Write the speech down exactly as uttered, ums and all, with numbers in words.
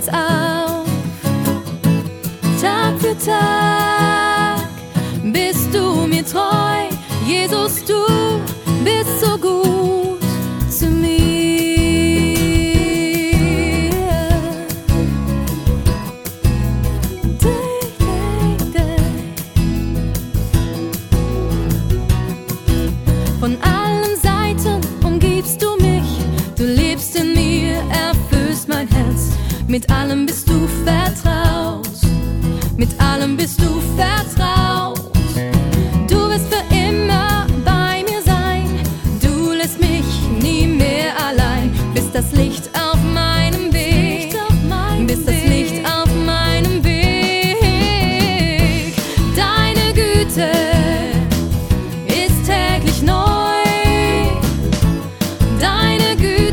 niemals auf. Tag für Tag bist du mir treu, Jesus, du bist so gut zu mir. Day, day, day. Von allen Seiten umgibst du mich, du lebst in mir, erfüllst mein Herz. Mit allem bist du vertraut, mit allem bist du vertraut.